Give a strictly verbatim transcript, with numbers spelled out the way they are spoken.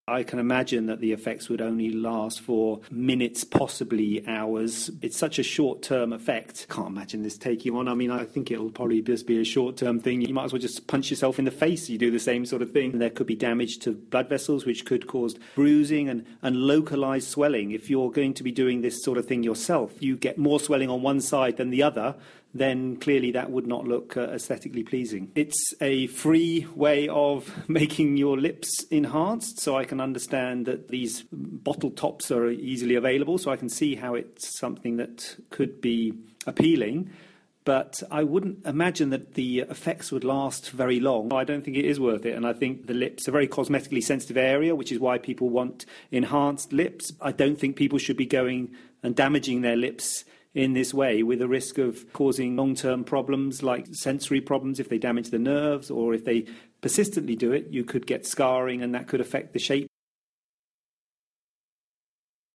I can imagine that the effects would only last for minutes, possibly hours. It's such a short-term effect. Can't imagine this taking on. I mean, I think it'll probably just be a short-term thing. You might as well just punch yourself in the face. You do the same sort of thing. There could be damage to blood vessels, which could cause bruising and, and localized swelling. If you're going to be doing this sort of thing yourself, you get more swelling on one side than the other, then clearly that would not look uh, aesthetically pleasing. It's a free way of making your lips enhanced, so I can understand that these bottle tops are easily available, so I can see how it's something that could be appealing. But I wouldn't imagine that the effects would last very long. I don't think it is worth it. And I think the lips are a very cosmetically sensitive area, which is why people want enhanced lips. I don't think people should be going and damaging their lips in this way, with a risk of causing long-term problems like sensory problems if they damage the nerves, or if they persistently do it, you could get scarring and that could affect the shape